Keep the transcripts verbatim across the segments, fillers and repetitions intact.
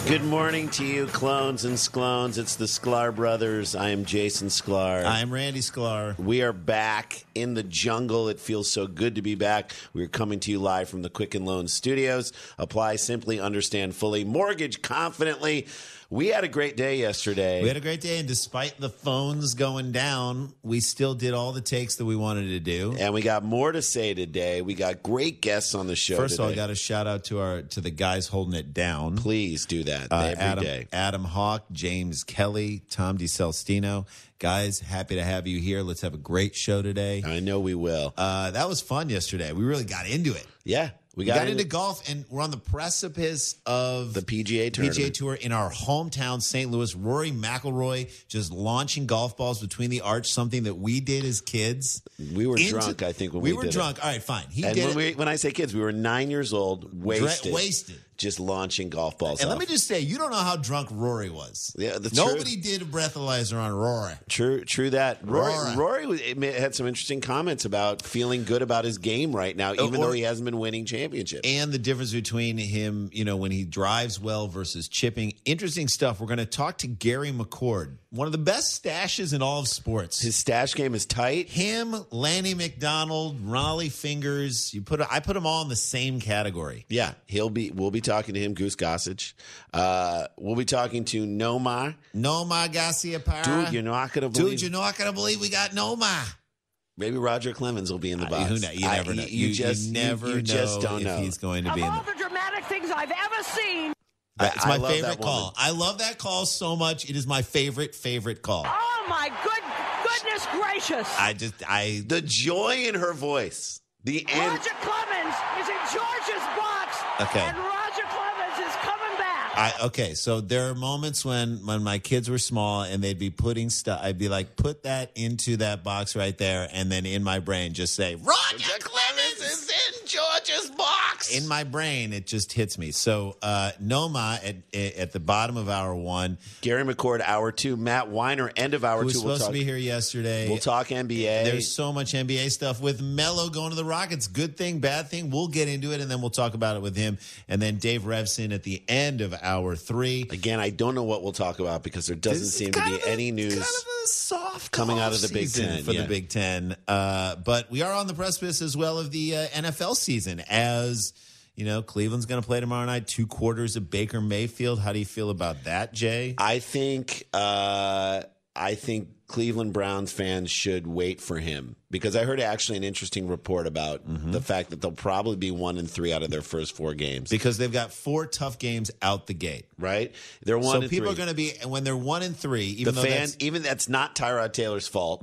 Good morning to you, clones and sklones. It's the Sklar Brothers. I am Jason Sklar. I'm Randy Sklar. We are back in the jungle. It feels so good to be back. We're coming to you live from the Quicken Loans studios. Apply simply, understand fully, mortgage confidently. We had a great day yesterday. We had a great day, and despite the phones going down, we still did all the takes that we wanted to do. And we got more to say today. We got great guests on the show First today. of all, I got a shout out to our to the guys holding it down. Please do that Uh, every Adam, day. Adam Hawk, James Kelly, Tom DiCelestino. Guys, happy to have you here. Let's have a great show today. I know we will. Uh, that was fun yesterday. We really got into it. Yeah. We We got, got into, into golf, and we're on the precipice of the P G A tournament. P G A Tour in our hometown, Saint Louis. Rory McIlroy just launching golf balls between the arch, something that we did as kids. We were Into- drunk, I think, when we we, were did drunk. it. All right, fine. He And did when, it. we, when I say kids, we were nine years old, wasted. wasted. Just launching golf balls And off. let me just say, you don't know how drunk Rory was. Yeah, that's Nobody did a breathalyzer on Rory. True, true that. Rory, Rory. Rory was- it had some interesting comments about feeling good about his game right now, even or- though he hasn't been winning championships. And the difference between him, you know, when he drives well versus chipping. Interesting stuff. We're going to talk to Gary McCord, one of the best stashes in all of sports. His stash game is tight. Him, Lanny McDonald, Raleigh Fingers. You put I put them all in the same category. Yeah, he'll be. We'll be talking to him, Goose Gossage. Uh, we'll be talking to Nomar. Noma Garcia Parra. Dude, you're not going to believe. Dude, you're not going to believe we got Noma. Maybe Roger Clemens will be in the box. Uh, who kn- you I- never know. You, You, just you never you, you know just don't if know. he's going to Of be in all the the dramatic things I've ever seen. Uh, It's I my love that favorite woman. call. I love that call so much. It is my favorite, favorite call. Oh my good goodness gracious! I just, I, The joy in her voice. The end. Roger Clemens is in George's box, Okay. and Roger Clemens is coming back. I, okay. So there are moments when, when my kids were small and they'd be putting stuff, I'd be like, put that into that box right there. And then in my brain, just say, Roger Clemens is in George's box. In my brain, it just hits me. So, uh, Noma at, at the bottom of hour one, Gary McCord, hour two. Matt Weiner, end of hour who was two. supposed we'll to talk, be here yesterday. We'll talk N B A. There's so much N B A stuff with Melo going to the Rockets. Good thing, bad thing. We'll get into it, and then we'll talk about it with him. And then Dave Revson at the end of hour three. Again, I don't know what we'll talk about because there doesn't This is seem to kind be of a- any news. Kind of a soft coming out off of the Big season Ten, for yeah. the Big Ten. Uh, but we are on the precipice as well of the uh, N F L season. As you know, Cleveland's going to play tomorrow night. Two quarters of Baker Mayfield. How do you feel about that, Jay? I think uh, I think Cleveland Browns fans should wait for him because I heard actually an interesting report about Mm-hmm. the fact that they'll probably be one and three out of their first four games. Because they've got four tough games out the gate. Right? They're one So and people three. are going to be, and when they're one and three, even the though fan, that's, even that's not Tyrod Taylor's fault.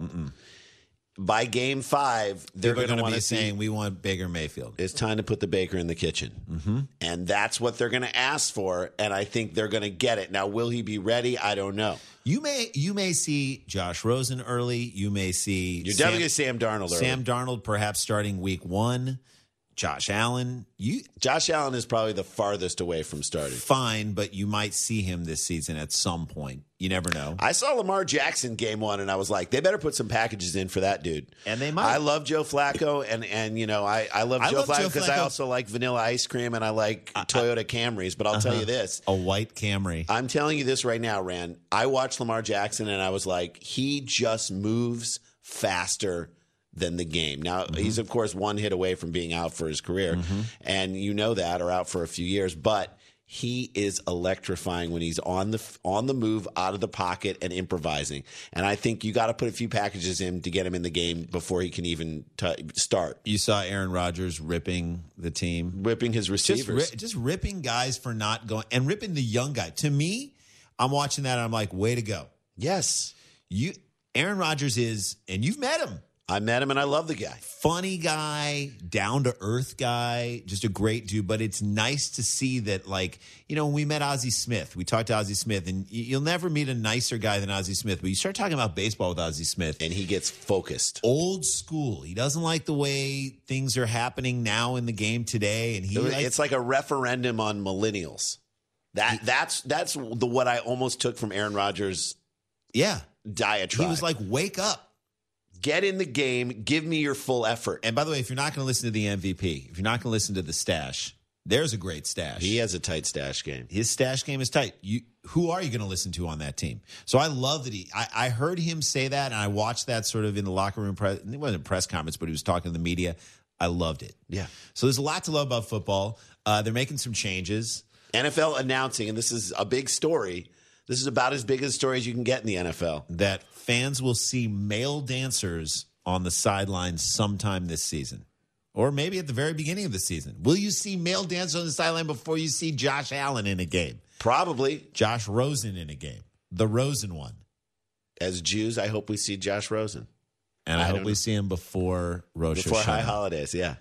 By game five, they're they're going to be want to saying we want Baker Mayfield. it's time to put the baker in the kitchen. Mm-hmm. And that's what they're going to ask for. And I think they're going to get it. Now, will he be ready? I don't know. You may you may see Josh Rosen early. You may see You're Sam, definitely Sam Darnold early. Sam Darnold perhaps starting week one. Josh Allen, you Josh Allen is probably the farthest away from starting. fine, but you might see him this season at some point. You never know. I saw Lamar Jackson game one, and I was like, they better put some packages in for that dude. And they might. I love Joe Flacco, and and you know I, I love I Joe love Flacco Joe because I Flacco. also like vanilla ice cream and I like Toyota Camrys. But I'll tell you this: A white Camry. I'm telling you this right now, Rand. I watched Lamar Jackson, and I was like, he just moves faster than the game. Now, Mm-hmm. he's, of course, one hit away from being out for his career, and you know that, or out for a few years, but he is electrifying when he's on the on the move, out of the pocket, and improvising. And I think you got to put a few packages in to get him in the game before he can even t- start. You saw Aaron Rodgers ripping the team. Whipping his Just, receivers. ri- just ripping guys for not going, and ripping the young guy. To me, I'm watching that and I'm like, way to go. Yes. You, Aaron Rodgers is, and you've met him. I met him, and I love the guy. Funny guy, down to earth guy, just a great dude. But it's nice to see that, like, you know, when we met Ozzie Smith, we talked to Ozzie Smith, and y- you'll never meet a nicer guy than Ozzie Smith. But you start talking about baseball with Ozzie Smith, And he gets focused. old school. He doesn't like the way things are happening now in the game today, and he likes, It's like a referendum on millennials. That that's that's the what I almost took from Aaron Rodgers' yeah. diatribe. He was like, "Wake up." get in the game, give me your full effort. And by the way, if you're not going to listen to the M V P, if you're not going to listen to the stash, There's a great stash. He has a tight stash game. His stash game is tight. You, who are you going to listen to on that team? So I love that he. I, I heard him say that, and I watched that sort of in the locker room. Press, it wasn't a press conference, but he was talking to the media. I loved it. Yeah. So there's a lot to love about football. Uh, they're making some changes. N F L announcing, and this is a big story. This is about as big a story as you can get in the N F L. That fans will see male dancers on the sidelines sometime this season. Or maybe at the very beginning of the season. Will you see male dancers on the sideline before you see Josh Allen in a game? Probably. Josh Rosen in a game. The Rosen one. As Jews, I hope we see Josh Rosen. And I, I hope don't we know. see him before Rosh Before Hashanah. High Holidays, yeah.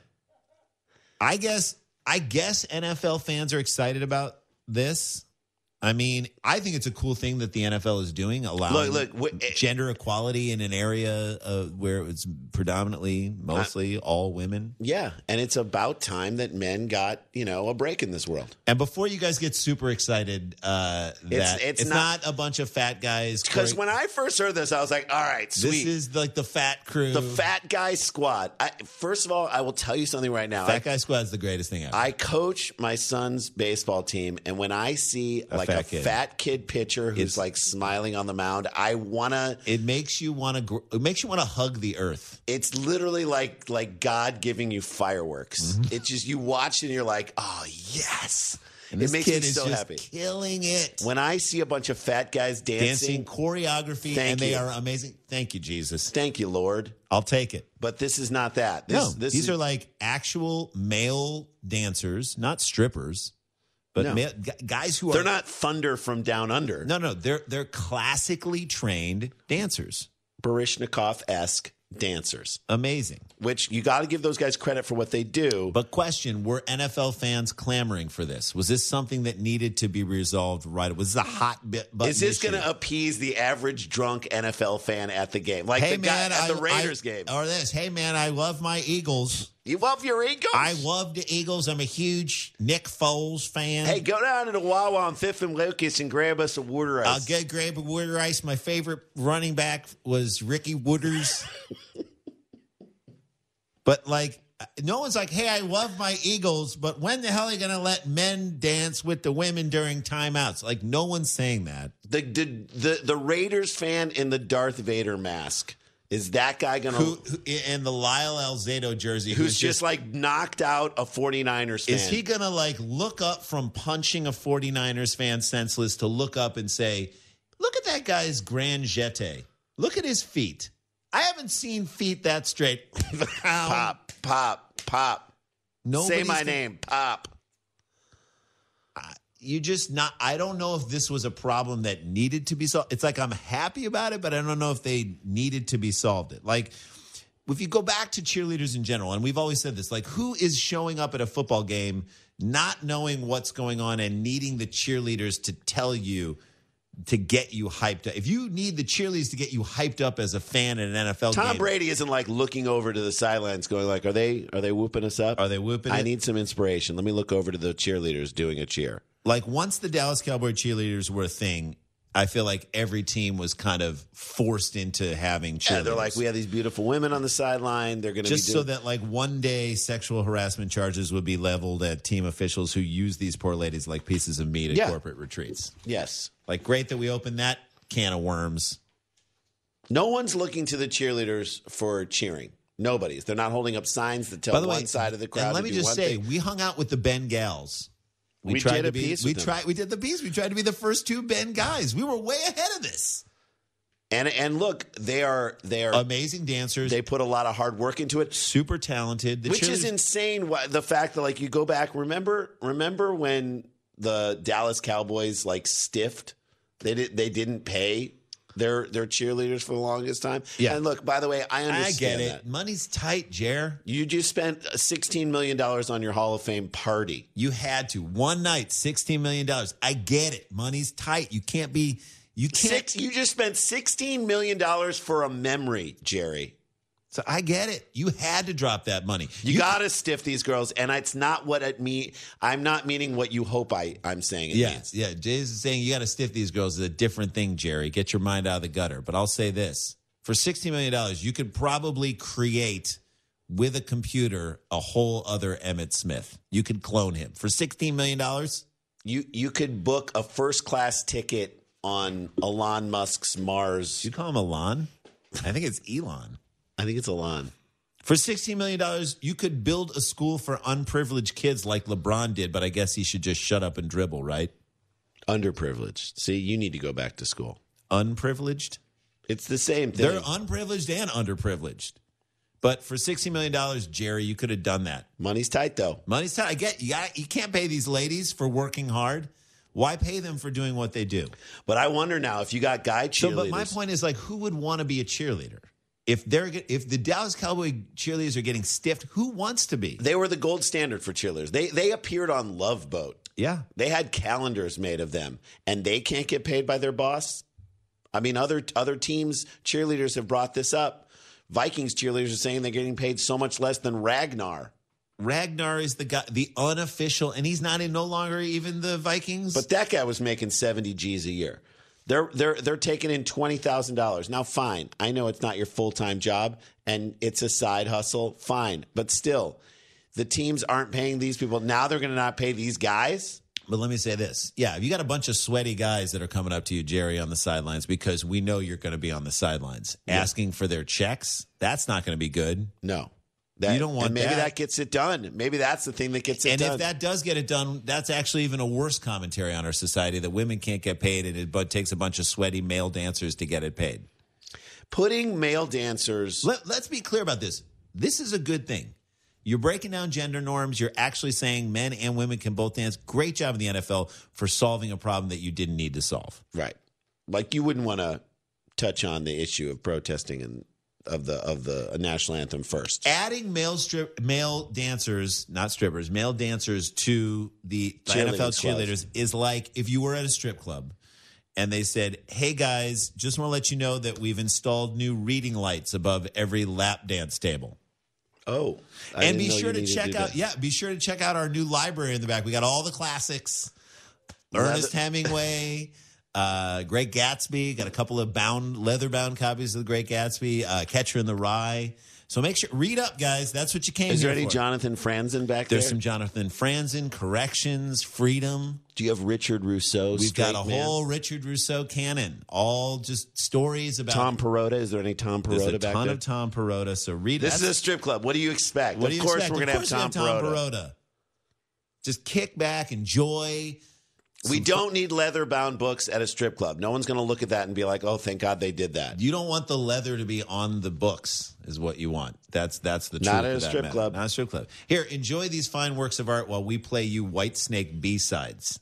I guess I guess N F L fans are excited about this. I mean, I think it's a cool thing that the N F L is doing, allowing Look, look, wh- gender equality in an area uh, where it's predominantly, mostly all women. Yeah, and it's about time that men got, you know, a break in this world. And before you guys get super excited uh, that It's- it's, it's not, not- a bunch of fat guys. Because chore- when I first heard this, I was like, all right, sweet. this is like the fat crew. the Fat Guy Squad. I, first of all, I will tell you something right now. Fat I, Guy Squad is the greatest thing ever. I coach my son's baseball team, and when I see A like fat a kid. fat kid pitcher who's It's- like smiling on the mound, I wanna. it makes you want to. Gr- it makes you want to hug the earth. It's literally like like God giving you fireworks. It's just you watch and you're like, oh yes. And It this makes kid me is so just happy. killing it. When I see a bunch of fat guys Dancing dancing, choreography, Thank and they you. are amazing. Thank you, Jesus. thank you, Lord. I'll take it. But this is not that. This, No, this these is, are like actual male dancers, not strippers, but No. male, gu- guys who are. they're not Thunder from Down Under. No, no, they're they're classically trained dancers. Barishnikov-esque dancers, Amazing. which you got to give those guys credit for what they do. But question: were N F L fans clamoring for this? Was this something that needed to be resolved right? Was this a hot bit? Is this going to appease the average drunk N F L fan at the game? Like Hey the guy man, at the I- Raiders I- game. or this? Hey man, I love my Eagles. You love your Eagles? I love the Eagles. I'm a huge Nick Foles fan. Hey, go down to the Wawa on Fifth and Lucas and grab us a water ice. I'll get grab a Woodard Ice. My favorite running back was Ricky Wooders. But like, no one's like, hey, I love my Eagles, but when the hell are you going to let men dance with the women during timeouts? Like, no one's saying that. the, the the the Raiders fan in the Darth Vader mask. Is that guy going Who, to who in the Lyle Alzado jersey, who's just like knocked out a 49ers fan? is he going to like look up from punching a 49ers fan senseless to look up and say, look at that guy's grand jeté. Look at his feet. I haven't seen feet that straight. Pop, pop, pop. Say Nobody's my th- name, Pop. You just not, I don't know if this was a problem that needed to be solved. It's like I'm happy about it, but I don't know if they needed to be solved. It like, if you go back to cheerleaders in general, and we've always said this, like who is showing up at a football game not knowing what's going on and needing the cheerleaders to tell you to get you hyped up? If you need the cheerleaders to get you hyped up as a fan at an N F L Tom game, Brady isn't like looking over to the sidelines going like, are they are they whooping us up? Are they whooping I it? need some inspiration. Let me look over to the cheerleaders doing a cheer. like once the Dallas Cowboy cheerleaders were a thing, I feel like every team was kind of forced into having cheerleaders. Yeah, they're like, we have these beautiful women on the sideline. They're going to be just doing- so that like one day sexual harassment charges would be leveled at team officials who use these poor ladies like pieces of meat at Yeah. corporate retreats. Yes. Like, great that we opened that can of worms. No one's looking to the cheerleaders for cheering. Nobody's. They're not holding up signs that tell By the one way, side of the crowd and let to me do just one say, thing. we hung out with the Ben Gals. We tried did to a be, piece We with them. tried. We did the piece. We tried to be the first two Ben guys. We were way ahead of this. And and look, they are they are Amazing dancers. they put a lot of hard work into it. super talented. The Which is cheerleaders- insane. why- The fact that like you go back, remember, remember when the Dallas Cowboys like stiffed? They did. They didn't pay their their cheerleaders for the longest time. Yeah. And look, by the way, I I understand get it. that. Money's tight, Jer. You just spent sixteen million dollars on your Hall of Fame party. You had to. One night, sixteen million dollars. I get it. Money's tight. You can't be, you can't. Six. You just spent sixteen million dollars for a memory, Jerry. So I get it. You had to drop that money. You, gotta stiff these girls, and it's not what it mean. I'm not meaning what you hope I I'm saying. It Yeah, means. yeah. Jay's is saying you got to stiff these girls is a different thing, Jerry. Get your mind out of the gutter. But I'll say this: for sixty million dollars, you could probably create with a computer a whole other Emmitt Smith. You could clone him for sixteen million dollars. You you could book a first class ticket on Elon Musk's Mars. Do you call him Elon? I think it's Elon. I think it's Elon. For sixteen million dollars, you could build a school for unprivileged kids like LeBron did, but I guess he should just shut up and dribble, right? Underprivileged. See, you need to go back to school. Unprivileged? It's the same thing. They're unprivileged and underprivileged. But for sixteen million dollars, Jerry, you could have done that. Money's tight, though. Money's tight. I get you. Got, you can't pay these ladies for working hard. Why pay them for doing what they do? But I wonder now if you got guy cheerleaders. So, but my point is, like, who would want to be a cheerleader? If they're if the Dallas Cowboy cheerleaders are getting stiffed, who wants to be? They were the gold standard for cheerleaders. They they appeared on Love Boat. Yeah, they had calendars made of them, and they can't get paid by their boss. I mean, other other teams cheerleaders have brought this up. Vikings cheerleaders are saying they're getting paid so much less than Ragnar. Ragnar is the guy, the unofficial, and he's not in no longer even the Vikings. But that guy was making seventy G's a year. They're they're they're taking in twenty thousand dollars. Now, fine. I know it's not your full time job and it's a side hustle. Fine, but still, the teams aren't paying these people. Now they're going to not pay these guys. But let me say this. Yeah, if you got a bunch of sweaty guys that are coming up to you, Jerry, on the sidelines, because we know you're going to be on the sidelines, yeah. asking for their checks, that's not going to be good. No. That, you don't want and maybe that. that gets it done. Maybe that's the thing that gets it and done. And if that does get it done, that's actually even a worse commentary on our society, that women can't get paid and it but takes a bunch of sweaty male dancers to get it paid. Putting male dancers... Let, let's be clear about this. This is a good thing. You're breaking down gender norms. You're actually saying men and women can both dance. Great job in the N F L for solving a problem that you didn't need to solve. Right. Like you wouldn't want to touch on the issue of protesting and of the of the national anthem first. Adding male strip male dancers, not strippers, male dancers to the N F L cheerleaders is like if you were at a strip club and they said, "Hey guys, just want to let you know that we've installed new reading lights above every lap dance table." Oh, I and be know sure you to check to out, that. yeah, be sure to check out our new library in the back. We got all the classics. Ernest Hemingway, uh, Great Gatsby. Got a couple of bound, leather-bound copies of The Great Gatsby. Uh, Catcher in the Rye. So make sure read up, guys. That's what you came. Is here there any for. Jonathan Franzen back there? There's some Jonathan Franzen, Corrections, Freedom. Do you have Richard Rousseau? We've got a man? whole Richard Rousseau canon. All just stories about Tom Perrotta. Is there any Tom Perrotta There's a back ton there? of Tom Perrotta. So read. This is a strip club. What do you expect? What of do you course expect? we're going to Of have course Tom, we have Tom Perrotta. Perrotta. Just kick back, enjoy. We don't need leather-bound books at a strip club. No one's going to look at that and be like, "Oh, thank God they did that." You don't want the leather to be on the books, is what you want. That's that's the truth. Not at a of that strip matter. club. Not a strip club. Here, enjoy these fine works of art while we play you White Snake B-sides.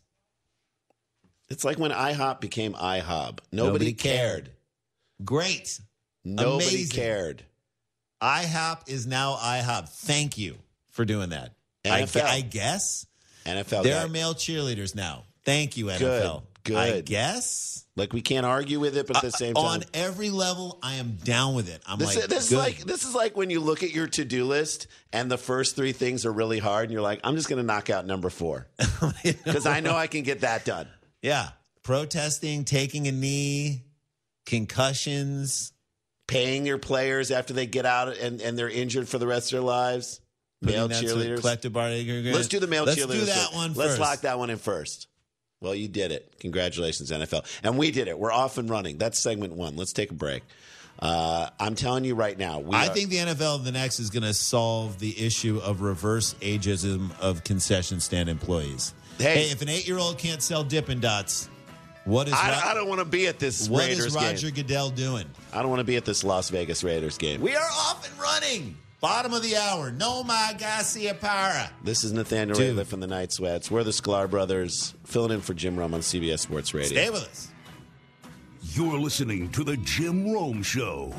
It's like when IHOP became IHOB. Nobody, Nobody cared. cared. Great. Nobody Amazing. cared. IHOP is now IHOP. Thank you for doing that. N F L. I, I guess N F L. there guy. are male cheerleaders now. Thank you, N F L. Good. I guess. Like we can't argue with it, but at the same Uh, time, on every level, I am down with it. I'm This, like, is, this is good. like this is like when you look at your to-do list and the first three things are really hard, and you're like, I'm just going to knock out number four because I know I can get that done. Yeah. Protesting, taking a knee, concussions. Paying your players after they get out and, and they're injured for the rest of their lives. Male Putting that to a cheerleaders. collective bargaining agreement. Let's do the male Let's cheerleaders. do that first. one Let's first. lock that one in first. Well, you did it. Congratulations, N F L. And we did it. We're off and running. That's segment one. Let's take a break. Uh, I'm telling you right now. We I are, think the N F L the next is going to solve the issue of reverse ageism of concession stand employees. Hey. Hey, if an eight-year-old can't sell Dippin' Dots, what is I, Ro- I don't want to be at this what Raiders is Roger game. Goodell doing? I don't want to be at this Las Vegas Raiders game. We are off and running. Bottom of the hour. No my Garcia Para. This is Nathaniel Dude. Rateliff from the Night Sweats. We're the Sklar Brothers, filling in for Jim Rome on C B S Sports Radio. Stay with us. You're listening to The Jim Rome Show.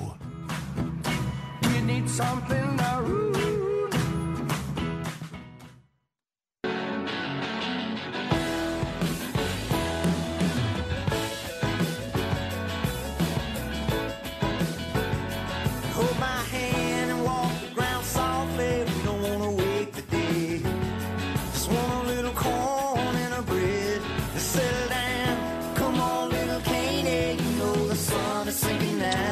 You need something to root. Hold my hand and walk the ground softly. We don't want to wake the day. Just want a little corn and a bread. Just settle down. Come on, little Caney. You know the sun is sinking now. They are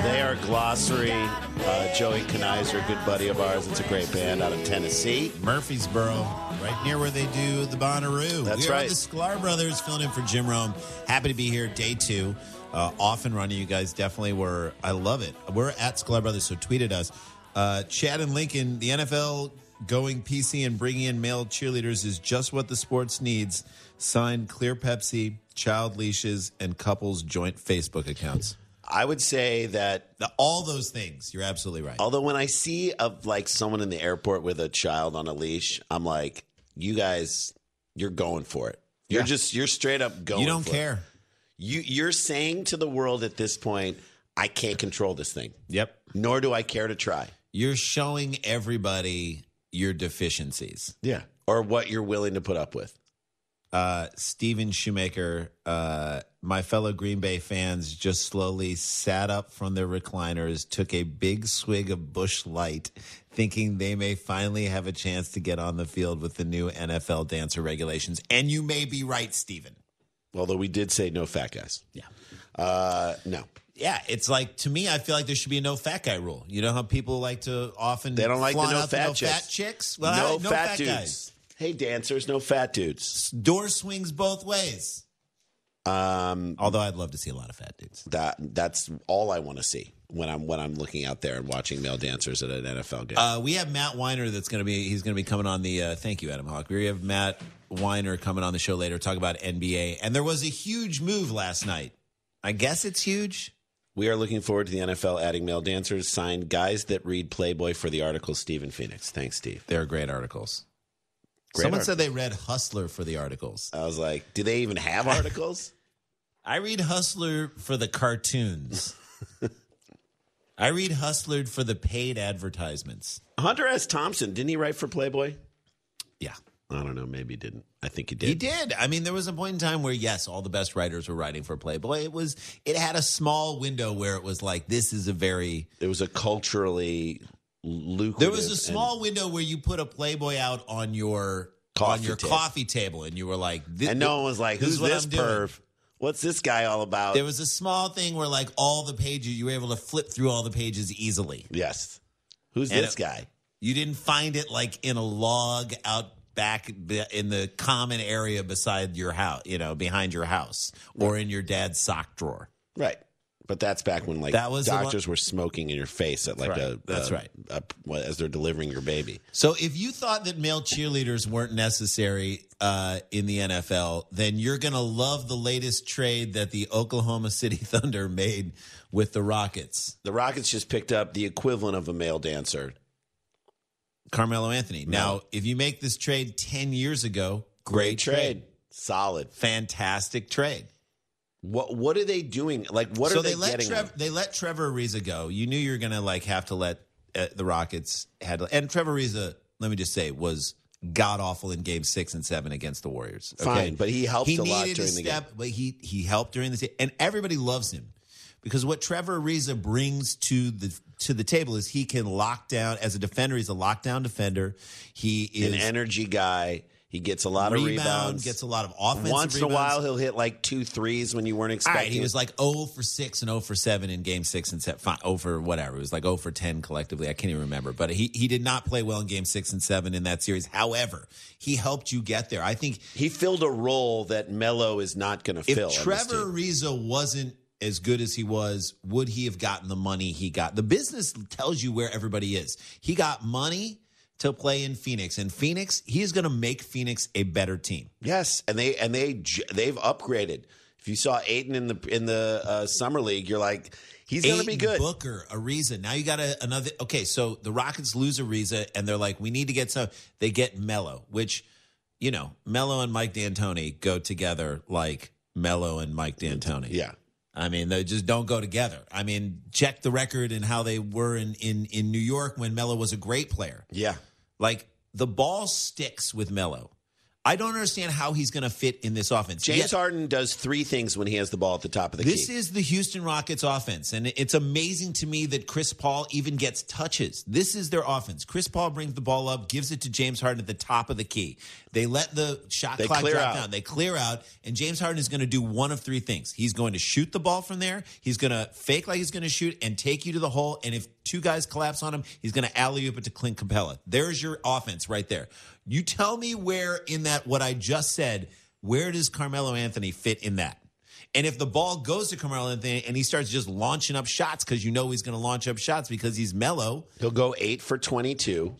Glossary, uh, Joey Kanizer, good buddy of ours. It's a great band out of Tennessee. Murfreesboro, right near where they do the Bonnaroo. That's we are right. the Sklar Brothers filling in for Jim Rome. Happy to be here, day two. Uh, off and running. You guys definitely were. I love it. We're at Sklar Brothers, so tweet at us. Uh, Chad and Lincoln, the N F L going P C and bringing in male cheerleaders is just what the sports needs. Signed Clear Pepsi, child leashes, and couples joint Facebook accounts. I would say that Now, all those things, you're absolutely right. although when I see of like someone in the airport with a child on a leash, I'm like, you guys, you're going for it. You're Yeah. just you're straight up going. You don't for care. It. You you're saying to the world at this point, I can't control this thing. Yep. Nor do I care to try. You're showing everybody your deficiencies. Yeah. Or what you're willing to put up with. Uh, Steven Shoemaker, uh, my fellow Green Bay fans just slowly sat up from their recliners, took a big swig of Busch Light, thinking they may finally have a chance to get on the field with the new N F L dancer regulations. And you may be right, Steven. Although we did say no fat guys. Yeah. Uh, no. Yeah, it's like, to me, I feel like there should be a no fat guy rule. You know how people like to often They don't like the flaunt no out fat no chicks. fat chicks? Well, no, I- no fat, fat dudes. guys. Hey, dancers, no fat dudes. Door swings both ways. Um, Although I'd love to see a lot of fat dudes. that that's all I want to see when I'm when I'm looking out there and watching male dancers at an N F L game. Uh, we have Matt Weiner that's going to be, he's going to be coming on the, uh, thank you, Adam Hawk. We have Matt Weiner coming on the show later, talk about N B A. And there was a huge move last night. I guess it's huge. We are looking forward to the N F L adding male dancers. Signed guys that read Playboy for the article. Stephen Phoenix. Thanks, Steve. They're great articles. Great Someone article. said they read Hustler for the articles. I was like, do they even have articles? I read Hustler for the cartoons. I read Hustler for the paid advertisements. Hunter S. Thompson, didn't he write for Playboy? Yeah. I don't know. Maybe he didn't. I think he did. He did. I mean, there was a point in time where, yes, all the best writers were writing for Playboy. It was, it had a small window where it was like, this is a very, It was a culturally lucrative. there was a and- small window where you put a Playboy out on your Coffee on your table. coffee table, and you were like, this, and no one was like, this is who's what this I'm doing. perv? What's this guy all about? There was a small thing where, like, all the pages, you were able to flip through all the pages easily. yes. Who's And this it- guy? You didn't find it like in a log out back in the common area beside your house, you know, behind your house, or in your dad's sock drawer. Right. But that's back when like That was the doctors were smoking in your face at like That's a right. That's a- right. a- what- as they're delivering your baby. So if you thought that male cheerleaders weren't necessary uh, in the N F L, then you're going to love the latest trade that the Oklahoma City Thunder made with the Rockets. The Rockets just picked up the equivalent of a male dancer. Carmelo Anthony. Now, if you make this trade ten years ago, great, trade. Solid. Fantastic trade. What what are they doing? Like what so are they, they, let getting? Trev- they let Trevor Ariza go. You knew you were going to like have to let uh, the Rockets had and Trevor Ariza, let me just say, was god awful in game six and seven against the Warriors. Okay? Fine, but he helped he a lot needed during to the step, game. But he he helped during the se- and everybody loves him because what Trevor Ariza brings to the to the table is he can lock down as a defender. He's a lockdown defender. He is An energy guy. He gets a lot of rebound, rebounds. gets a lot of offensive Once in a rebounds. while, he'll hit like two threes when you weren't All expecting. right, he it. was like zero for six and zero for seven in game six and seven. zero for whatever. It was like zero for ten collectively. I can't even remember. But he, he did not play well in game six and seven in that series. However, he helped you get there. I think He filled a role that Melo is not going to if fill. on this Trevor team. Ariza wasn't as good as he was, would he have gotten the money he got? The business tells you where everybody is. He got money to play in Phoenix, and Phoenix, he is going to make Phoenix a better team. Yes, and they and they j- they've upgraded. If you saw Aiden in the in the uh, summer league, you're like, he's going to be Ayton, good. Booker, Ariza. Now you got a, another. Okay, so the Rockets lose Ariza, and they're like, we need to get some. They get Melo, which, you know, Melo and Mike D'Antoni go together like Melo and Mike D'Antoni. Yeah. I mean, they just don't go together. I mean, check the record and how they were in, in, in New York when Melo was a great player. Yeah. Like, the ball sticks with Melo. I don't understand how he's going to fit in this offense. James Yet, Harden does three things when he has the ball at the top of the this key. is the Houston Rockets offense, and it's amazing to me that Chris Paul even gets touches. This is their offense. Chris Paul brings the ball up, gives it to James Harden at the top of the key. They let the shot They clock clear drop out. down. They clear out, and James Harden is going to do one of three things. He's going to shoot the ball from there. He's going to fake like he's going to shoot and take you to the hole, and if two guys collapse on him, he's going to alley-oop it to Clint Capella. There's your offense right there. You tell me where in that, what I just said, where does Carmelo Anthony fit in that? And if the ball goes to Carmelo Anthony and he starts just launching up shots because you know he's going to launch up shots because he's mellow. He'll go eight for twenty-two.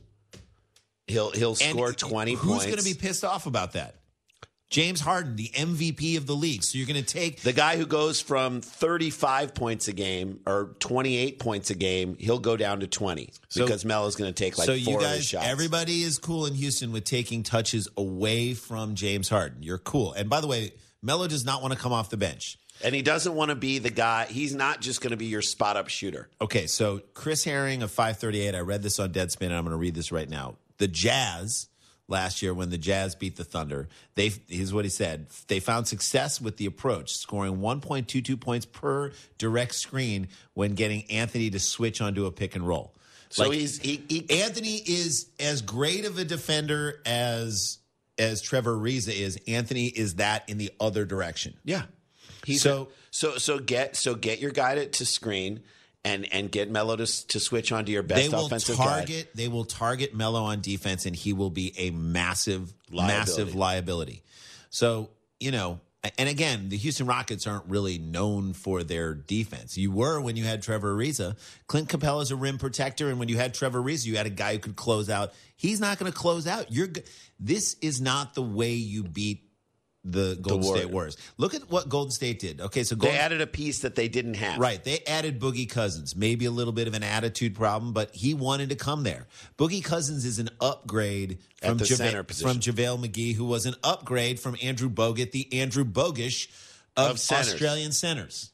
He'll he'll score and twenty who's points. Who's going to be pissed off about that? James Harden, the M V P of the league. So you're going to take the guy who goes from thirty-five points a game or twenty-eight points a game, he'll go down to twenty So- because Melo's going to take like so four you of his guys, shots. everybody is cool in Houston with taking touches away from James Harden. You're cool. And by the way, Melo does not want to come off the bench. And he doesn't want to be the guy. He's not just going to be your spot-up shooter. Okay, so Chris Herring of five thirty-eight, I read this on Deadspin, and I'm going to read this right now. The Jazz, last year when the Jazz beat the Thunder, they here's what he said. They found success with the approach, scoring one point two two points per direct screen when getting Anthony to switch onto a pick and roll. So Like, he's he, he Anthony is as great of a defender as as Trevor Ariza is. Anthony is that in the other direction. yeah. He's So- so so get so get your guy to, to screen and and get Melo to to switch onto your best They will offensive guy. target. They will target Melo on defense, and he will be a massive, massive liability. So you know, and again, the Houston Rockets aren't really known for their defense. You were when you had Trevor Ariza. Clint Capella is a rim protector, and when you had Trevor Ariza, you had a guy who could close out. He's not going to close out. You're. g- This is not the way you beat the Golden Warriors. State Warriors. Look at what Golden State did. Okay, so They Golden added a piece that they didn't have. Right. They added Boogie Cousins. Maybe a little bit of an attitude problem, but he wanted to come there. Boogie Cousins is an upgrade At from, the Java- center position. from JaVale McGee, who was an upgrade from Andrew Bogut, the Andrew Bogish of, Of centers. Australian centers.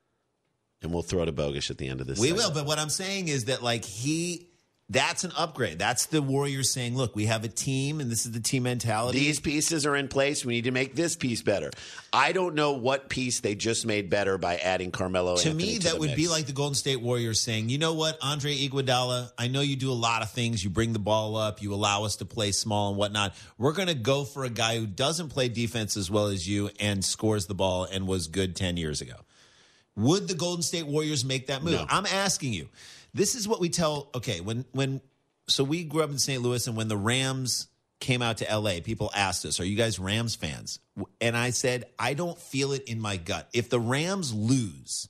And we'll throw to Bogish at the end of this. We segment. will, but what I'm saying is that, like, he... That's an upgrade. That's the Warriors saying, look, we have a team, and this is the team mentality. These pieces are in place. We need to make this piece better. I don't know what piece they just made better by adding Carmelo To Anthony me, to that the would mix. be like the Golden State Warriors saying, you know what, Andre Iguodala, I know you do a lot of things. You bring the ball up. You allow us to play small and whatnot. We're going to go for a guy who doesn't play defense as well as you and scores the ball and was good ten years ago. Would the Golden State Warriors make that move? No. I'm asking you. This is what we tell, okay, when when so we grew up in Saint Louis, and when the Rams came out to L A, people asked us, are you guys Rams fans? And I said, I don't feel it in my gut. If the Rams lose,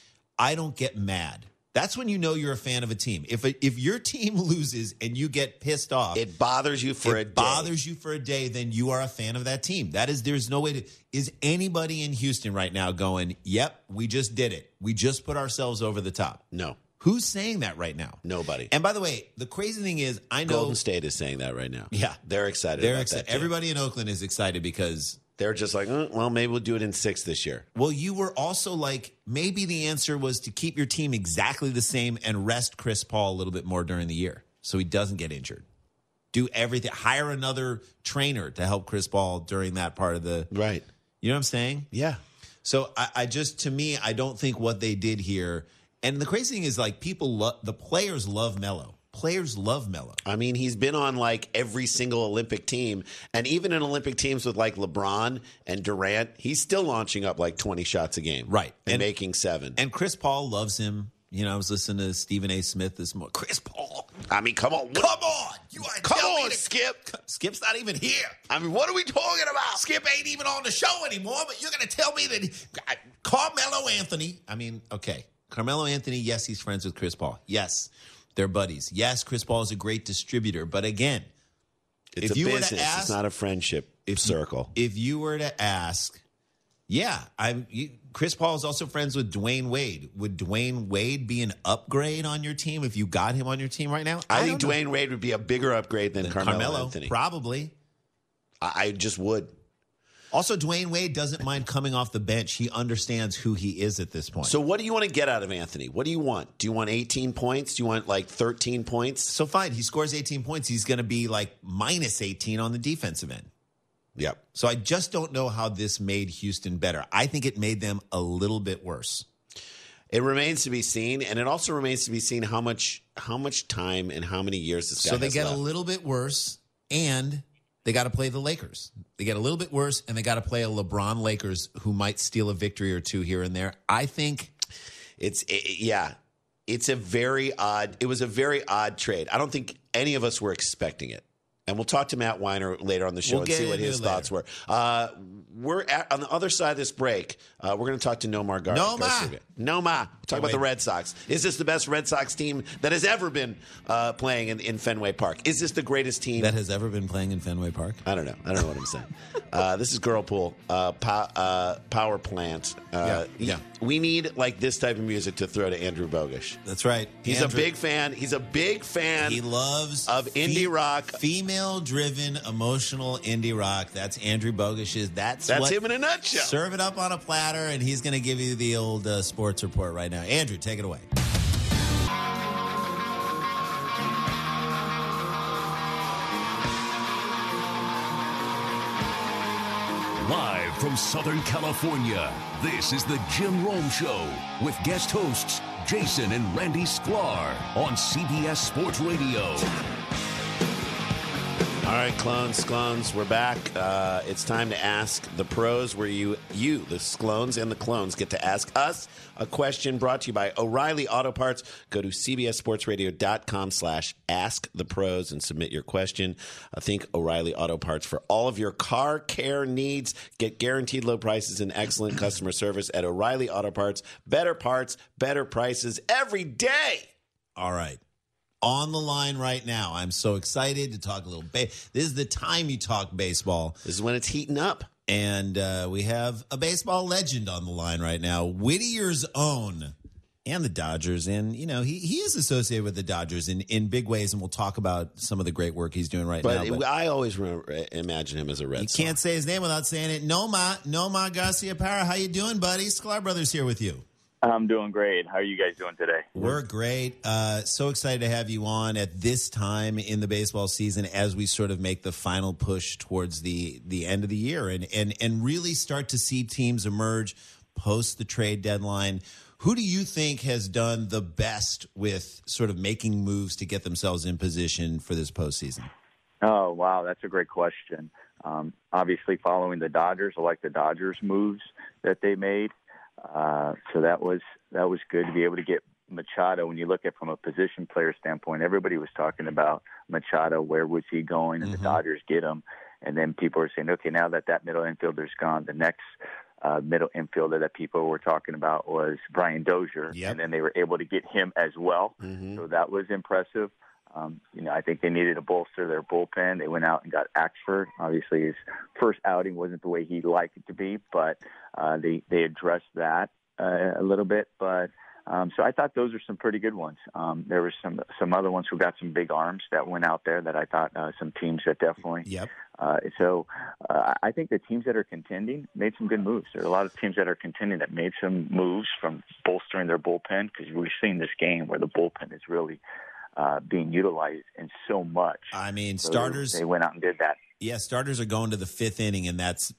I don't get mad. That's when you know you're a fan of a team. If a, if your team loses and you get pissed off, It bothers you for it a day. bothers you for a day, then you are a fan of that team. That is, there's no way to. Is anybody in Houston right now going, yep, we just did it. We just put ourselves over the top. No. Who's saying that right now? Nobody. And by the way, the crazy thing is, I know Golden State is saying that right now. Yeah. They're excited they're about excited. that. too. Everybody in Oakland is excited because, They're just like, "Uh, well, maybe we'll do it in six this year. well, you were also like, maybe the answer was to keep your team exactly the same and rest Chris Paul a little bit more during the year so he doesn't get injured. Do everything. Hire another trainer to help Chris Paul during that part of the. Right. You know what I'm saying? Yeah. So I, I just, to me, I don't think what they did here. And the crazy thing is, like, people love, the players love Melo. Players love Melo. I mean, he's been on like every single Olympic team. And even in Olympic teams with like LeBron and Durant, he's still launching up like twenty shots a game. Right. And, And- making seven. And Chris Paul loves him. You know, I was listening to Stephen A. Smith this morning. Chris Paul. I mean, come on. Come on. You ain't Come tell me on, to- Skip. Skip's not even here. I mean, what are we talking about? Skip ain't even on the show anymore, but you're going to tell me that I- Carmelo Anthony. I mean, okay. Carmelo Anthony, yes, he's friends with Chris Paul. Yes, they're buddies. Yes, Chris Paul is a great distributor. But again, It's if a you were to business. ask- It's not a friendship circle. if you were to ask, yeah, I'm. You, Chris Paul is also friends with Dwayne Wade. Would Dwayne Wade be an upgrade on your team if you got him on your team right now? I, think don't know. Dwayne Wade would be a bigger upgrade than, Carmelo, Carmelo, Anthony. probably. I, I just would. Also, Dwayne Wade doesn't mind coming off the bench. He understands who he is at this point. So what do you want to get out of Anthony? What do you want? Do you want eighteen points? Do you want like thirteen points? So fine, he scores eighteen points. He's going to be like minus eighteen on the defensive end. Yep. So I just don't know how this made Houston better. I think it made them a little bit worse. It remains to be seen, and it also remains to be seen how much how much time and how many years this guy So they has get left. a little bit worse, and they got to play the Lakers. They get a little bit worse, and they got to play a LeBron Lakers who might steal a victory or two here and there. I think It's it, yeah, it's a very odd. It was a very odd trade. I don't think any of us were expecting it. And we'll talk to Matt Weiner later on the show We'll and get see what into his it later. thoughts were. Uh, we're at, on the other side of this break. Uh, we're going to talk to Nomar Gar- Noma. Garcia. Noma. Talk about wait. the Red Sox. Is this the best Red Sox team that has ever been uh, playing in, in Fenway Park? Is this the greatest team that has ever been playing in Fenway Park. I don't know. I don't know what I'm saying. Uh, this is Girlpool, uh, pow, uh, Power Plant. Uh, Yeah, yeah. We need like this type of music to throw to Andrew Bogish. That's right. He's Andrew- a big fan. He's a big fan. He loves of indie rock. female-driven, emotional indie rock. That's Andrew Bogish's. That's That's what, him in a nutshell. Serve it up on a platter, and he's going to give you the old uh, sports report right now. Andrew, take it away. Live from Southern California, this is the Jim Rome Show with guest hosts Jason and Randy Sklar on C B S Sports Radio. All right, clones, clones, we're back. Uh, it's time to ask the pros, where you, you, the clones and the clones, get to ask us a question brought to you by O'Reilly Auto Parts. Go to cbssportsradio.com slash ask the pros and submit your question. I think O'Reilly Auto Parts for all of your car care needs. Get guaranteed low prices and excellent customer service at O'Reilly Auto Parts. Better parts, better prices every day. All right. On the line right now, I'm so excited to talk a little ba- This is the time you talk baseball. This is when it's heating up. And uh, we have a baseball legend on the line right now, Whittier's own, and the Dodgers. And, you know, he, he is associated with the Dodgers in, in big ways, and we'll talk about some of the great work he's doing right But, now. it, I always remember, imagine him as a Red you Sox. can't say his name without saying it. Noma, Noma Garcia Parra. How you doing, buddy? Sklar Brothers here with you. I'm doing great. How are you guys doing today? We're great. Uh, so excited to have you on at this time in the baseball season as we sort of make the final push towards the, the end of the year and, and, and really start to see teams emerge post the trade deadline. Who do you think has done the best with sort of making moves to get themselves in position for this postseason? Oh, wow. That's a great question. Um, obviously, following the Dodgers, I like the Dodgers moves that they made. Uh, so that was that was good to be able to get Machado. When you look at from a position player standpoint, everybody was talking about Machado. Where was he going? And Mm-hmm. the Dodgers get him. And then people were saying, okay, now that that middle infielder's gone, the next uh, middle infielder that people were talking about was Brian Dozier. Yep. And then they were able to get him as well. Mm-hmm. So that was impressive. Um, you know, I think they needed to bolster their bullpen. They went out and got Axford. Obviously, his first outing wasn't the way he'd like it to be, but uh, they they addressed that uh, a little bit. But um, so I thought those are some pretty good ones. Um, there were some some other ones who got some big arms that went out there that I thought uh, some teams that definitely. Yep. Uh, so uh, I think the teams that are contending made some good moves. There are a lot of teams that are contending that made some moves from bolstering their bullpen, because we've seen this game where the bullpen is really Uh, being utilized in so much. I mean, So starters. They went out and did that. Yeah, starters are going to the fifth inning, and that's.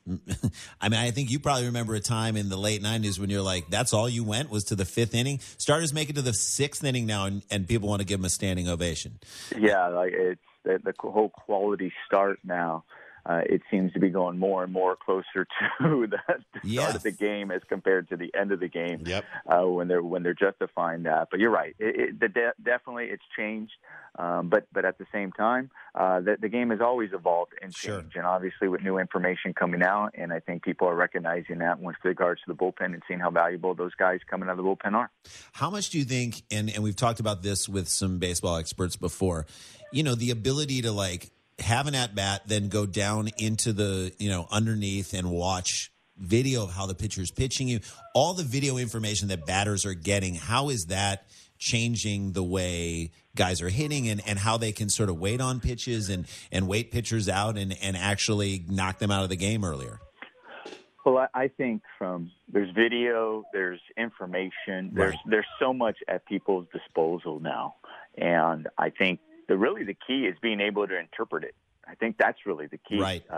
I mean, I think you probably remember a time in the late nineties when you're like, "That's all you went was to the fifth inning." Starters make it to the sixth inning now, and, and people want to give them a standing ovation. Yeah, like it's the, the whole quality start now. Uh, it seems to be going more and more closer to the, the Yeah. start of the game as compared to the end of the game. Yep. Uh, when they're when they're justifying that, but you're right. It, it, the de- definitely, it's changed. Um, but but at the same time, uh, the, the game has always evolved and changed, Sure. and obviously with new information coming out, and I think people are recognizing that with regards to the bullpen and seeing how valuable those guys coming out of the bullpen are. How much do you think? And and we've talked about this with some baseball experts before. You know, the ability to like have an at bat, then go down into the you know underneath and watch video of how the pitcher's pitching you, all the video information that batters are getting. How is that changing the way guys are hitting and, and how they can sort of wait on pitches and, and wait pitchers out and, and actually knock them out of the game earlier? Well, I, I think from there's video, there's information, there's Right. there's so much at people's disposal now, and I think the really the key is being able to interpret it. I think that's really the key. Right. Um,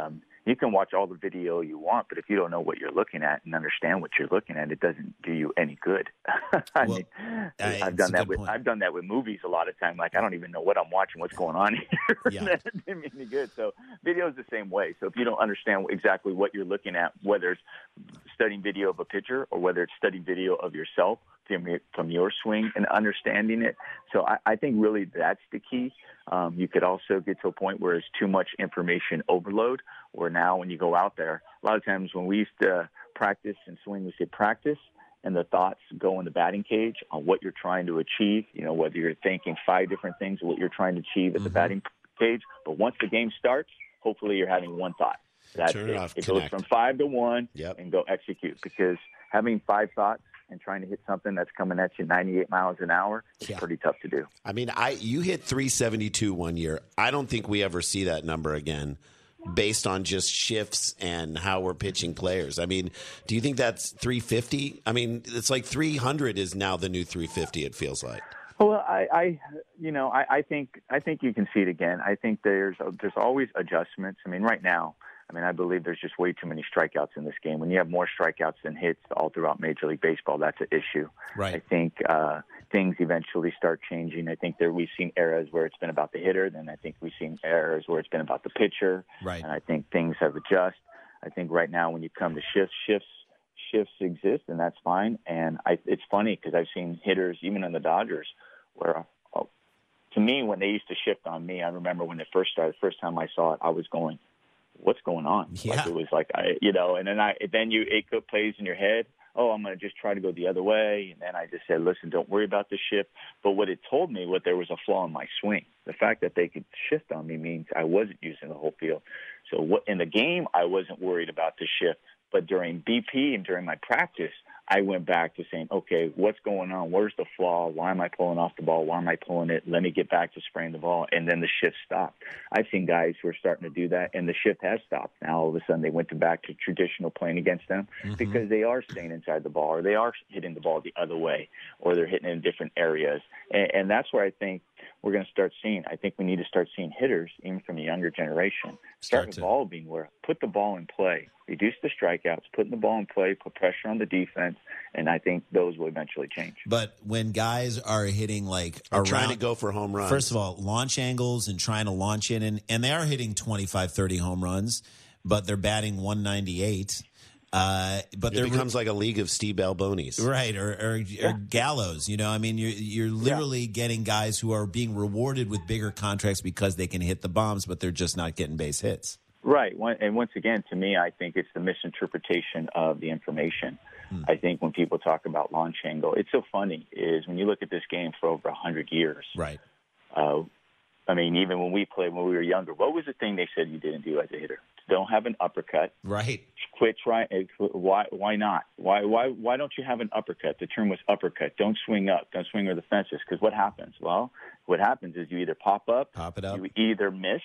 you can watch all the video you want, but if you don't know what you're looking at and understand what you're looking at, it doesn't do you any good. I Well, mean, I- I've it's done a that good with point. I've done that with movies a lot of time. Like I don't even know what I'm watching, what's going on here. Yeah. That didn't do me any good. So video is the same way. So if you don't understand exactly what you're looking at, whether it's studying video of a pitcher or whether it's studying video of yourself from your, from your swing and understanding it. So I, I think really that's the key. Um, you could also get to a point where it's too much information overload, where now when you go out there, a lot of times when we used to practice and swing, we say practice, and the thoughts go in the batting cage on what you're trying to achieve, you know, whether you're thinking five different things, what you're trying to achieve at Mm-hmm. the batting cage. But once the game starts, hopefully you're having one thought. That's Turn it it. off, It connect. goes from five to one Yep. and go execute, because having five thoughts and trying to hit something that's coming at you ninety-eight miles an hour is Yeah. pretty tough to do. I mean, I you hit three seventy-two one year. I don't think we ever see that number again based on just shifts and how we're pitching players. I mean, do you think that's three fifty? I mean, it's like three hundred is now the new three fifty, it feels like. Well, I, I you know, I, I think I think you can see it again. I think there's there's always adjustments. I mean, right now, I mean, I believe there's just way too many strikeouts in this game. When you have more strikeouts than hits all throughout Major League Baseball, that's an issue. Right. I think uh, things eventually start changing. I think there we've seen eras where it's been about the hitter, then I think we've seen eras where it's been about the pitcher. Right. And I think things have adjusted. I think right now when you come to shifts, shifts shifts exist, and that's fine. And I, it's funny because I've seen hitters, even in the Dodgers, where uh, to me, when they used to shift on me, I remember when it first started, the first time I saw it, I was going, what's going on? Yeah. Like it was like, I, you know, and then I, then you, it go- plays in your head. Oh, I'm going to just try to go the other way. And then I just said, listen, don't worry about the shift. But what it told me, what there was a flaw in my swing. The fact that they could shift on me means I wasn't using the whole field. So what in the game, I wasn't worried about the shift. But during B P and during my practice, I went back to saying, okay, what's going on? Where's the flaw? Why am I pulling off the ball? Why am I pulling it? Let me get back to spraying the ball. And then the shift stopped. I've seen guys who are starting to do that, and the shift has stopped. Now, all of a sudden, they went to back to traditional playing against them Mm-hmm. because they are staying inside the ball, or they are hitting the ball the other way, or they're hitting in different areas. And, and that's where I think we're going to start seeing. I think we need to start seeing hitters, even from the younger generation, Start start to- evolving where put the ball in play, reduce the strikeouts, putting the ball in play, put pressure on the defense, and I think those will eventually change. But when guys are hitting like Or around, trying to go for home runs. First of all, launch angles and trying to launch in, and, and they are hitting twenty-five, thirty home runs, but they're batting one ninety-eight. Uh, but it they're becomes like a league of Steve Albonis. right or, or, or Gallows. You know, I mean, you're you're literally getting guys who are being rewarded with bigger contracts because they can hit the bombs, but they're just not getting base hits. Right. One- And once again, to me, I think it's the misinterpretation of the information. Hmm. I think when people talk about launch angle, it's so funny is when you look at this game for over one hundred years, Right. uh, I mean, even when we played when we were younger, what was the thing they said you didn't do as a hitter? Don't have an uppercut. Right. Quit trying. Why? Why not? Why? Why? Why don't you have an uppercut? The term was uppercut. Don't swing up. Don't swing over the fences. Because what happens? Well, what happens is you either pop up, Pop it up. you either miss,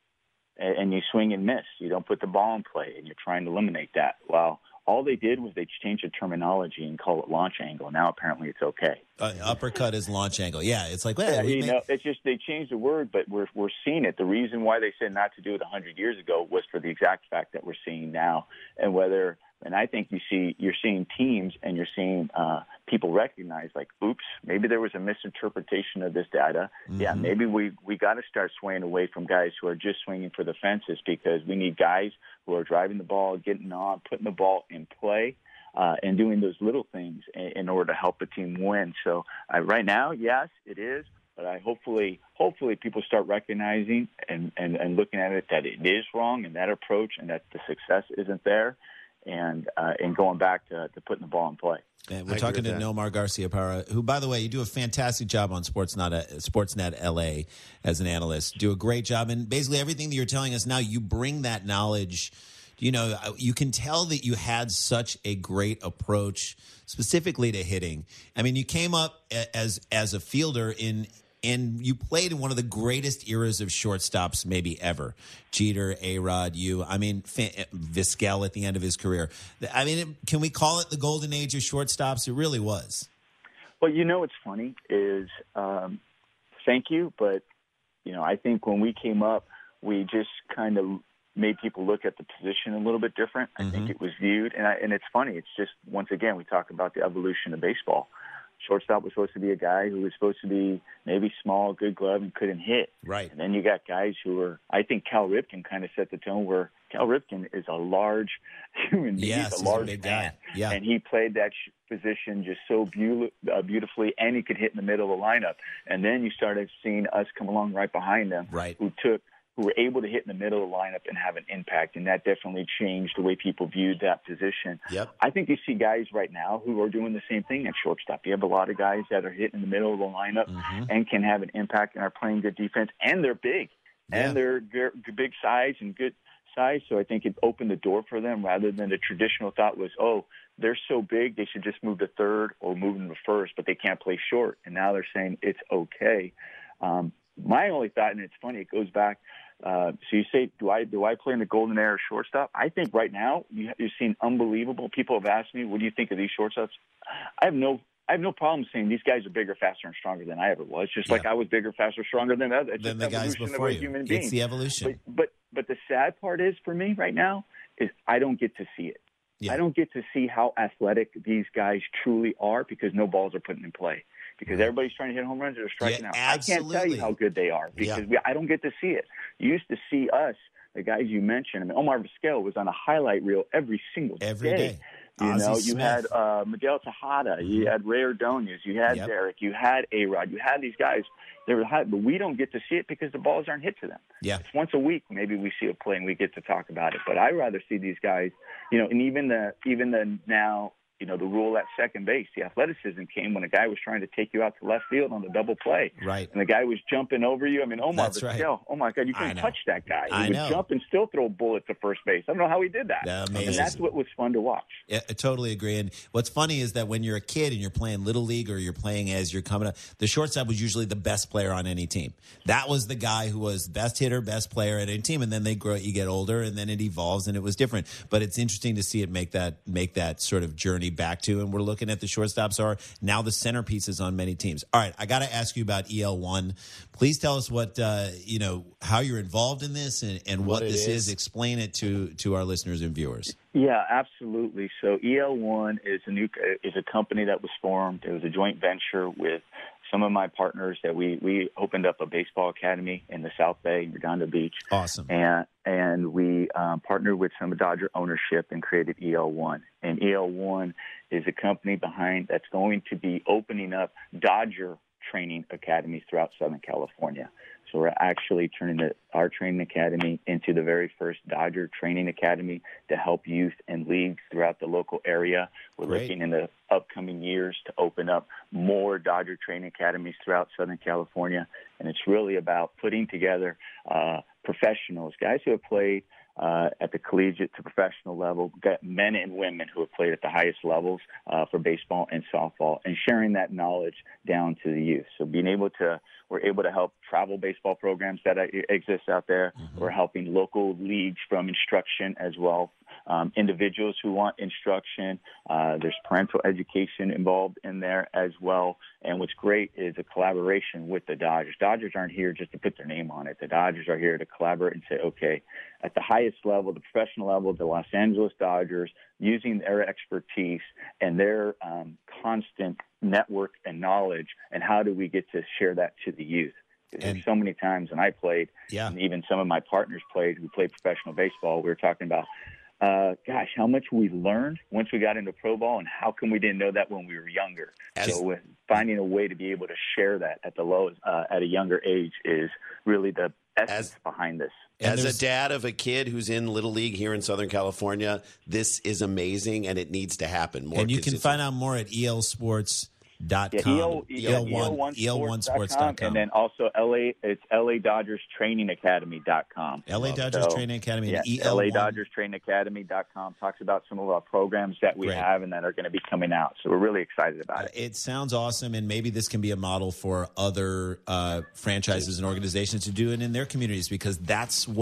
and and you swing and miss. You don't put the ball in play, and you're trying to eliminate that. Well, all they did was they changed the terminology and call it launch angle. Now apparently it's okay. Uh, uppercut is launch angle. Yeah, it's like, well, Yeah, we you may- know, it's just they changed the word, but we're we're seeing it. The reason why they said not to do it one hundred years ago was for the exact fact that we're seeing now, and whether. And I think you see you're seeing teams and you're seeing uh, people recognize like, oops, maybe there was a misinterpretation of this data. Mm-hmm. Yeah, maybe we we got to start swaying away from guys who are just swinging for the fences, because we need guys who are driving the ball, getting on, putting the ball in play. Uh, and doing those little things in, in order to help a team win. So uh, right now, yes, it is. But I hopefully, hopefully, people start recognizing and, and, and looking at it that it is wrong in that approach, and that the success isn't there, and uh, and going back to, to putting the ball in play. And I we're agree talking to with that. Nomar Garcia-Parra, who, by the way, you do a fantastic job on Sportsnet, Sportsnet L A as an analyst. Do a great job. And basically everything that you're telling us now, you bring that knowledge. You know, you can tell that you had such a great approach specifically to hitting. I mean, you came up a- as as a fielder in and you played in one of the greatest eras of shortstops maybe ever. Jeter, A-Rod, you. I mean, fa- Vizquel at the end of his career. I mean, it, can we call it the golden age of shortstops? It really was. Well, you know what's funny is, um, thank you, but, you know, I think when we came up, we just kind of made people look at the position a little bit different. I mm-hmm. think it was viewed, and, I, and it's funny. It's just, once again, we talk about the evolution of baseball. Shortstop was supposed to be a guy who was supposed to be maybe small, good glove, and couldn't hit. Right. And then you got guys who were, I think Cal Ripken kind of set the tone where Cal Ripken is a large human being. Yes, he's a large he's a big man. guy. Yeah. And he played that sh- position just so be- uh, beautifully, and he could hit in the middle of the lineup. And then you started seeing us come along right behind him, right. who took who were able to hit in the middle of the lineup and have an impact, and that definitely changed the way people viewed that position. Yep. I think you see guys right now who are doing the same thing at shortstop. You have a lot of guys that are hitting in the middle of the lineup mm-hmm. and can have an impact and are playing good defense, and they're big, yeah. and they're good, big size and good size, so I think it opened the door for them rather than the traditional thought was, oh, they're so big they should just move to third or move them to first, but they can't play short, and now they're saying it's okay. Um, my only thought, and it's funny, it goes back, Uh, so you say, do I do I play in the golden era shortstop? I think right now you, you're seeing unbelievable. People have asked me, what do you think of these shortstops? I have no I have no problem saying these guys are bigger, faster, and stronger than I ever was. Just yeah. like I was bigger, faster, stronger than others. It's than just the guys before you. Human being. It's the evolution. But, but but the sad part is for me right now is I don't get to see it. Yeah. I don't get to see how athletic these guys truly are because no balls are put in play. Because everybody's trying to hit home runs or they're striking yeah, out. Absolutely. I can't tell you how good they are because yeah. we, I don't get to see it. You used to see us, the guys you mentioned. I mean, Omar Vizquel was on a highlight reel every single every day. day. You Ozzie know, you Smith. had uh, Miguel Tejada, mm-hmm. you had Ray Ordonez, you had yep. Derek, you had A-Rod, you had these guys. They were high, but we don't get to see it because the balls aren't hit to them. Yeah. It's once a week maybe we see a play and we get to talk about it. But I'd rather see these guys, you know, and even the even the now. You know, the rule at second base, the athleticism came when a guy was trying to take you out to left field on the double play. Right. And the guy was jumping over you. I mean, Omar Vizquel, right. oh, my God, you couldn't touch that guy. He I would know. jump and still throw bullets to first base. I don't know how he did that. Yeah, amazing. And that's what was fun to watch. Yeah, I totally agree. And what's funny is that when you're a kid and you're playing Little League or you're playing as you're coming up, the shortstop was usually the best player on any team. That was the guy who was best hitter, best player at any team. And then they grow, you get older, and then it evolves, and it was different. But it's interesting to see it make that make that sort of journey back to, and we're looking at the shortstops are now the centerpieces on many teams. All right, I got to ask you about E L one. Please tell us what uh, you know, how you're involved in this, and, and what, what this is. is. Explain it to to our listeners and viewers. Yeah, absolutely. So E L one is a new is a company that was formed. It was a joint venture with some of my partners that we, we opened up a baseball academy in the South Bay, in Redondo Beach. Awesome. And and we um, partnered with some Dodger ownership and created E L one. And E L one is a company behind that's going to be opening up Dodger training academies throughout Southern California. So we're actually turning the, our training academy into the very first Dodger training academy to help youth and leagues throughout the local area. We're Great. looking in the upcoming years to open up more Dodger training academies throughout Southern California. And it's really about putting together uh, professionals, guys who have played Uh, at the collegiate to professional level, got men and women who have played at the highest levels uh, for baseball and softball, and sharing that knowledge down to the youth. So being able to, we're able to help travel baseball programs that exist out there. Mm-hmm. We're helping local leagues from instruction as well. Um, individuals who want instruction. Uh, there's parental education involved in there as well. And what's great is a collaboration with the Dodgers. Dodgers aren't here just to put their name on it. The Dodgers are here to collaborate and say, okay, at the highest level, the professional level, the Los Angeles Dodgers, using their expertise and their um, constant network and knowledge, and how do we get to share that to the youth? There's so many times when I played, yeah. and even some of my partners played who played professional baseball, we were talking about, Uh, gosh, how much we learned once we got into pro ball, and how come we didn't know that when we were younger? As, so with finding a way to be able to share that at the lowest, uh, at a younger age is really the essence as, behind this. As a dad of a kid who's in Little League here in Southern California, this is amazing, and it needs to happen more. And you can find out more at E L sports dot com. Yeah, E L one, E L one sports dot com. And then also L A, it's L A Dodgers Training Academy dot com. L A Dodgers so, Training Academy. Yeah, E L one. L A Dodgers Training Academy dot com talks about some of our programs that we Great. have and that are going to be coming out. So we're really excited about uh, it. It sounds awesome, and maybe this can be a model for other uh, franchises and organizations to do it in their communities, because that's what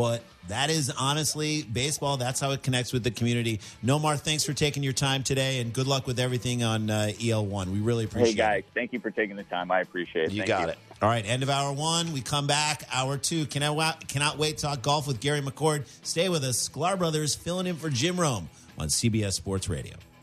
That is honestly baseball. That's how it connects with the community. Nomar, thanks for taking your time today, and good luck with everything on uh, E L one. We really appreciate Hey, guys, it. thank you for taking the time. I appreciate it. You Thank got you. it. All right, end of hour one. We come back. Hour two. Can I wa- cannot wait to talk golf with Gary McCord. Stay with us. Sklar Brothers filling in for Jim Rome on C B S Sports Radio.